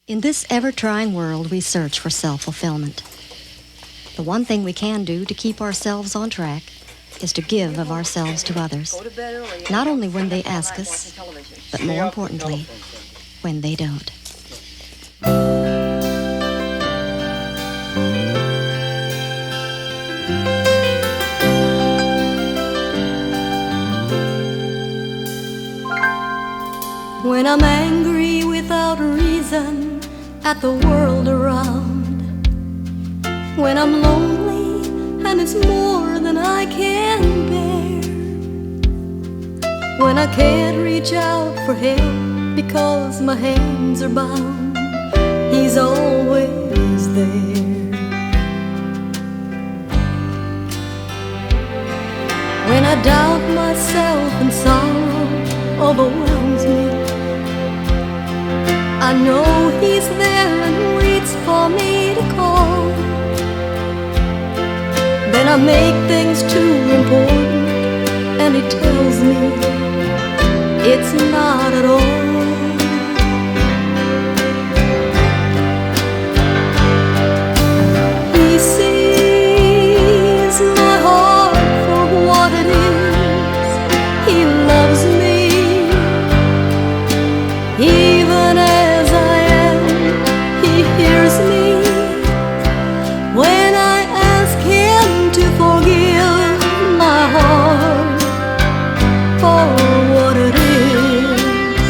In this ever-trying world, we search for self-fulfillment. The one thing we can do to keep ourselves on track is to give of ourselves to others, not only when they ask us, but more importantly, when they don't. When I'm angry without reason at the world around, when I'm lonely and it's more than I can bear, when I can't reach out for help because my hands are bound, He's always there. When I doubt myself and sorrow overwhelms me, I know He's there and waits for me to call. Then I make things too important and He tells me it's not at all. He sees my heart for what it is. He loves me even as I am. He hears me when I ask Him to forgive my heart for what it is.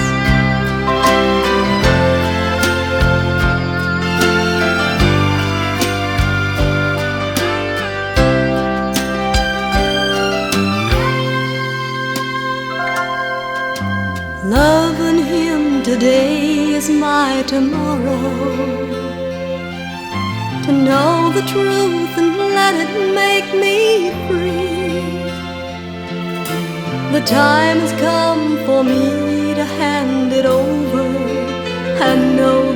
Loving Him today is my tomorrow. To know the truth and let it make me free. The time has come for me to hand it over and know